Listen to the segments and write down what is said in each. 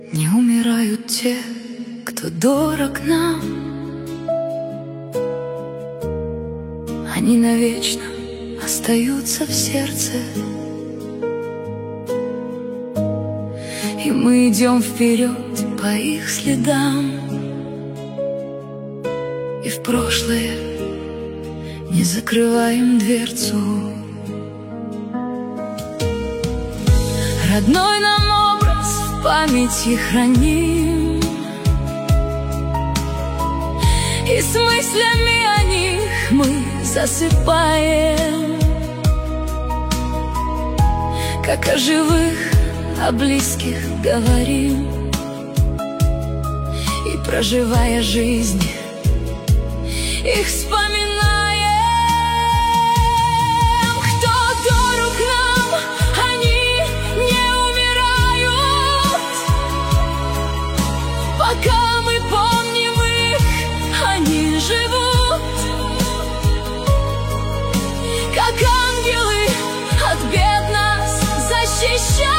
Не умирают те, кто дорог нам. Они навечно остаются в сердце. И мы идем вперед по их следам. И в прошлое не закрываем дверцу. Родной нам образ в памяти храним, и с мыслями о них мы засыпаем, как о живых, о близких говорим. И проживая жизнь, их вспоминаем. Кто дорог нам, они не умирают. Пока мы помним их, они живут, как ангелы от бед нас защищают.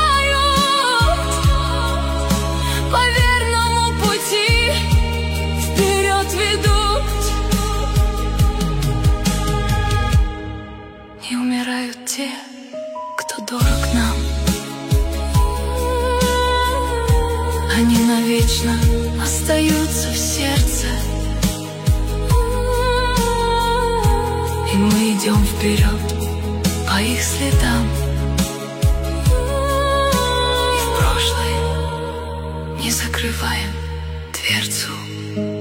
По верному пути вперед ведут. Не умирают те, кто дорог нам. Они навечно остаются в сердце. И мы идем вперед по их следам. И в прошлое не закрываем дверцу.